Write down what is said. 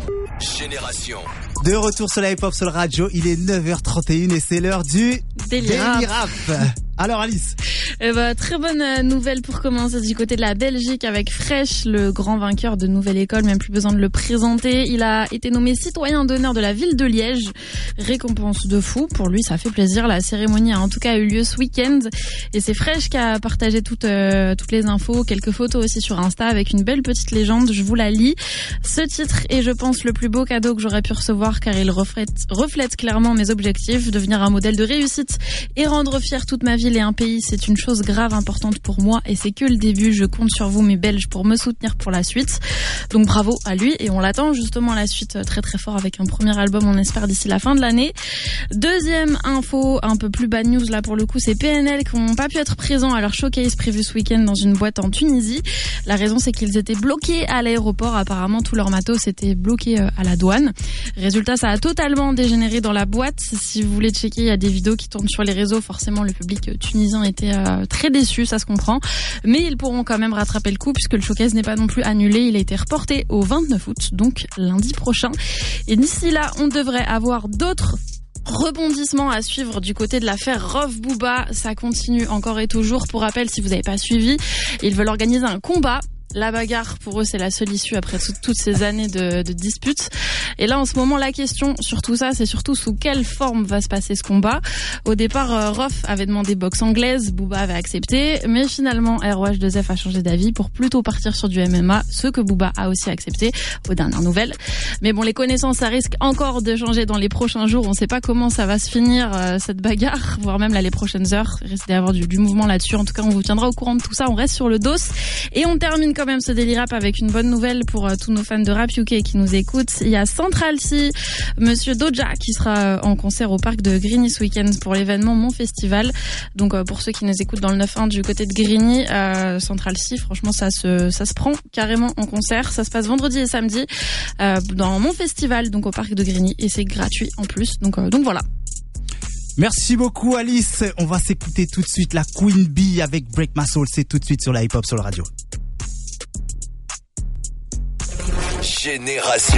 Génération. De retour sur la hip-hop sur le radio, il est 9h31 et c'est l'heure du Délirap. Alors Alice, très bonne nouvelle pour commencer du côté de la Belgique avec Fresh, le grand vainqueur de Nouvelle École, même plus besoin de le présenter. Il a été nommé citoyen d'honneur de la ville de Liège. Récompense de fou, pour lui ça fait plaisir. La cérémonie a en tout cas eu lieu ce week-end et c'est Fresh qui a partagé toutes les infos, quelques photos aussi sur Insta avec une belle petite légende, je vous la lis. Ce titre est je pense le plus beau cadeau que j'aurais pu recevoir car il reflète clairement mes objectifs, devenir un modèle de réussite et rendre fier toute ma ville et un pays, c'est une chose grave importante pour moi et c'est que le début. Je compte sur vous mes Belges pour me soutenir pour la suite. Donc bravo à lui et on l'attend justement la suite très très fort avec un premier album, on espère d'ici la fin de l'année. Deuxième info, un peu plus bad news là pour le coup, c'est PNL qui n'ont pas pu être présents à leur showcase prévu ce week-end dans une boîte en Tunisie. La raison c'est qu'ils étaient bloqués à l'aéroport, apparemment tout leur matos était bloqué à la douane. Résultat, ça a totalement dégénéré dans la boîte. Si vous voulez checker, il y a des vidéos qui tournent sur les réseaux, forcément le public tunisien était très déçu, ça se comprend, mais ils pourront quand même rattraper le coup puisque le showcase n'est pas non plus annulé, il a été reporté au 29 août, donc lundi prochain. Et d'ici là, on devrait avoir d'autres rebondissements à suivre du côté de l'affaire Rof Booba. Ça continue encore et toujours. Pour rappel, si vous n'avez pas suivi, ils veulent organiser un combat. La bagarre, pour eux, c'est la seule issue après toutes ces années de disputes. Et là, en ce moment, la question sur tout ça, c'est surtout sous quelle forme va se passer ce combat. Au départ, Rof avait demandé boxe anglaise, Booba avait accepté, mais finalement, ROH2F a changé d'avis pour plutôt partir sur du MMA, ce que Booba a aussi accepté aux dernières nouvelles. Mais bon, les connaissances, ça risque encore de changer dans les prochains jours. On ne sait pas comment ça va se finir, cette bagarre, voire même là, les prochaines heures. Il risque d'y avoir du mouvement là-dessus. En tout cas, on vous tiendra au courant de tout ça. On reste sur le dos. Et on termine quand même ce Délirap avec une bonne nouvelle pour tous nos fans de rap UK qui nous écoutent. Il y a Central C, Monsieur Doja qui sera en concert au parc de Grigny ce week-end pour l'événement Mon Festival. Donc pour ceux qui nous écoutent dans le 9-1 du côté de Grigny, Central C, franchement ça se prend carrément en concert. Ça se passe vendredi et samedi dans Mon Festival, donc au parc de Grigny, et c'est gratuit en plus. Donc voilà. Merci beaucoup Alice. On va s'écouter tout de suite la Queen Bee avec Break My Soul. C'est tout de suite sur la hip-hop sur le radio. Génération.